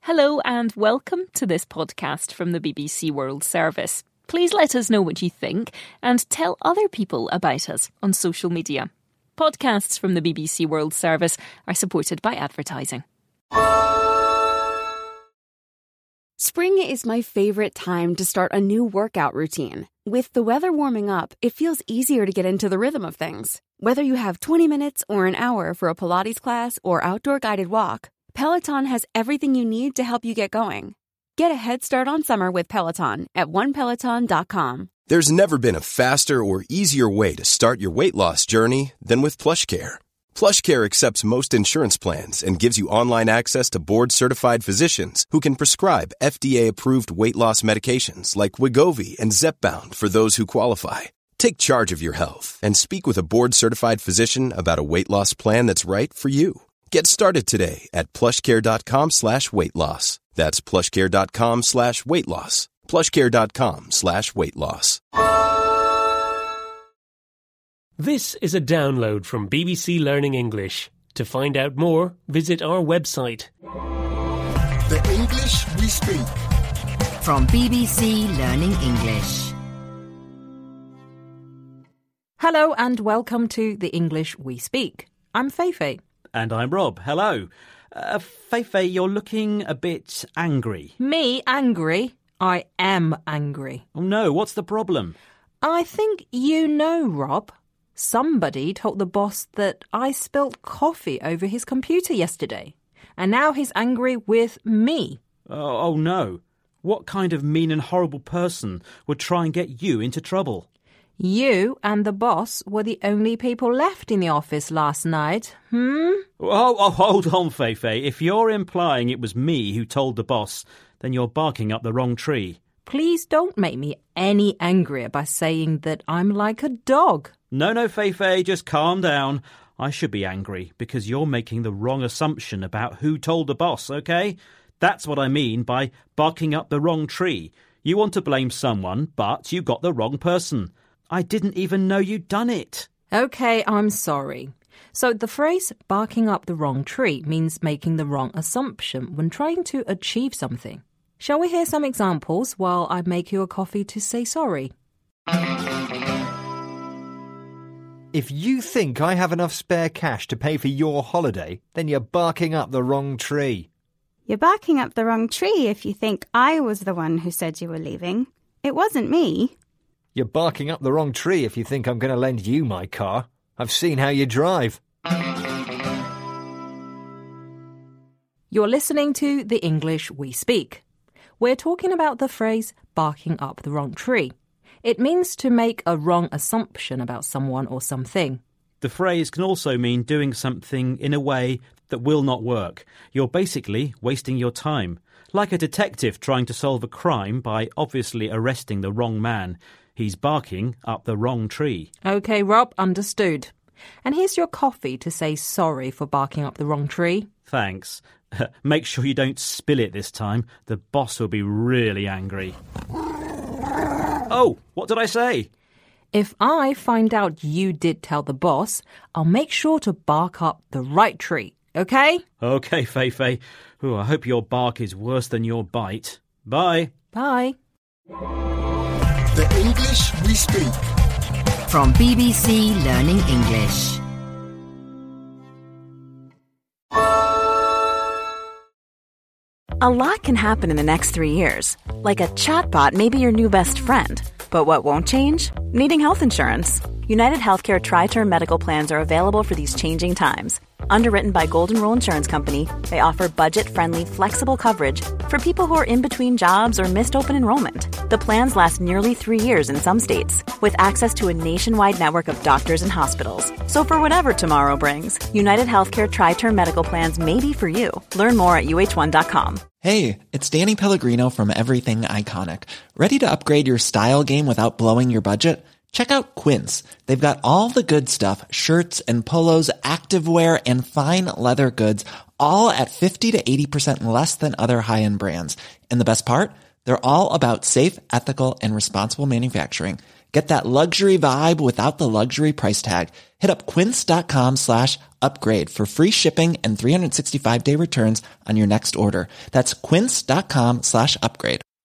Hello and welcome to this podcast from the BBC World Service. Please let us know what you think and tell other people about us on social media. Podcasts from the BBC World Service are supported by advertising. Spring is my favorite time to start a new workout routine. With the weather warming up, it feels easier to get into the rhythm of things. Whether you have 20 minutes or an hour for a Pilates class or outdoor guided walk, Peloton has everything you need to help you get going. Get a head start on summer with Peloton at onepeloton.com. There's never been a faster or easier way to start your weight loss journey than with PlushCare. PlushCare accepts most insurance plans and gives you online access to board-certified physicians who can prescribe FDA-approved weight loss medications like Wegovy and Zepbound for those who qualify. Take charge of your health and speak with a board-certified physician about a weight loss plan that's right for you. Get started today at plushcare.com/weight loss. That's plushcare.com/weight loss. plushcare.com/weight loss. This is a download from BBC Learning English. To find out more, visit our website. The English we speak. From BBC Learning English. Hello and welcome to the English we speak. I'm Feifei. And I'm Rob. Hello. Feifei, you're looking a bit angry. Me angry? I am angry. Oh no, what's the problem? I think you know, Rob. Somebody told the boss that I spilt coffee over his computer yesterday, and now he's angry with me. Oh no. What kind of mean and horrible person would try and get you into trouble? You and the boss were the only people left in the office last night. Oh, hold on, Feifei. If you're implying it was me who told the boss, then you're barking up the wrong tree. Please don't make me any angrier by saying that I'm like a dog. No, Feifei, just calm down. I should be angry because you're making the wrong assumption about who told the boss, OK? That's what I mean by barking up the wrong tree. You want to blame someone, but you got the wrong person. I didn't even know you'd done it. OK, I'm sorry. So the phrase barking up the wrong tree means making the wrong assumption when trying to achieve something. Shall we hear some examples while I make you a coffee to say sorry? If you think I have enough spare cash to pay for your holiday, then you're barking up the wrong tree. You're barking up the wrong tree if you think I was the one who said you were leaving. It wasn't me. You're barking up the wrong tree if you think I'm going to lend you my car. I've seen how you drive. You're listening to The English We Speak. We're talking about the phrase barking up the wrong tree. It means to make a wrong assumption about someone or something. The phrase can also mean doing something in a way that will not work. You're basically wasting your time. Like a detective trying to solve a crime by obviously arresting the wrong man. He's barking up the wrong tree. OK, Rob, understood. And here's your coffee to say sorry for barking up the wrong tree. Thanks. Make sure you don't spill it this time. The boss will be really angry. Oh, what did I say? If I find out you did tell the boss, I'll make sure to bark up the right tree, OK? OK, Feifei. Ooh, I hope your bark is worse than your bite. Bye. Bye. The English we speak. From BBC Learning English. A lot can happen in the next 3 years. Like a chatbot may be your new best friend. But what won't change? Needing health insurance. United Healthcare Tri-Term Medical Plans are available for these changing times. Underwritten by Golden Rule Insurance Company, they offer budget-friendly, flexible coverage for people who are in between jobs or missed open enrollment. The plans last nearly 3 years in some states, with access to a nationwide network of doctors and hospitals. So for whatever tomorrow brings, United Healthcare Tri-Term Medical Plans may be for you. Learn more at uh1.com. Hey, it's Danny Pellegrino from Everything Iconic. Ready to upgrade your style game without blowing your budget? Check out Quince. They've got all the good stuff, shirts and polos, activewear, and fine leather goods, all at 50 to 80% less than other high-end brands. And the best part? They're all about safe, ethical, and responsible manufacturing. Get that luxury vibe without the luxury price tag. Hit up quince.com/upgrade for free shipping and 365-day returns on your next order. That's quince.com/upgrade.